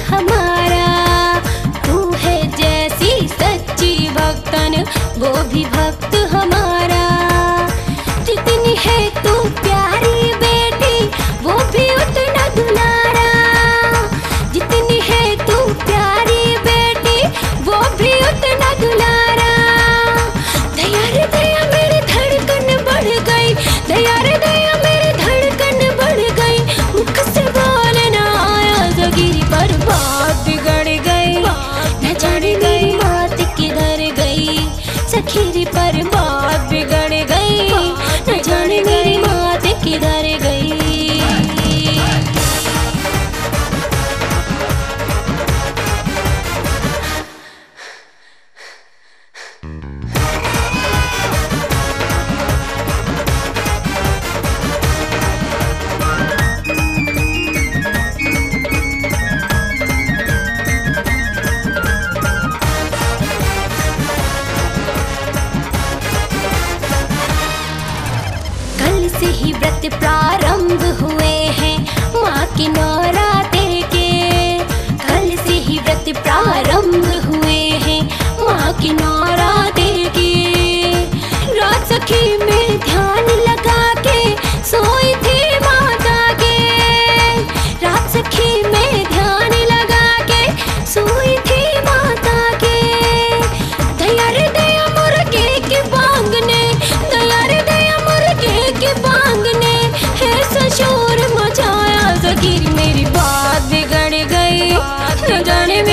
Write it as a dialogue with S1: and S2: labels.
S1: हमारा। तू है जैसी सच्ची भक्तन वो भी भक्त हमारा। जितनी है तू प्यारी बेटी वो भी उतना दुलारा। जितनी है तू प्यारी बेटी वो भी उतना दुलारा। दया रे दया मेरी धड़कन बढ़ गई, दया रे दया मेरी धड़कन बढ़ गई। मुख से बोलना आया जगीरी पर बात बिगड़ गई। न जाने मेरी बात किधर गई, सखीरी पर बात बिगड़ गई। न जाने मेरी बात किधर गई। कल से ही व्रत प्रारंभ हुए हैं माँ के नवरात्रि के। कल से ही व्रत प्रारंभ हुए हैं माँ के नवरात्रि के। रात सखी में ध्यान लगा के सोई थी माता के। रात सखी में ध्यान लगा के सोई थी माता के। दया रे दया मुर्गे के बांग ने, दया रे दया मुर्गे के बांग ने है सशोर मचाया। जगीर मेरी बात बिगड़ गई, न जाने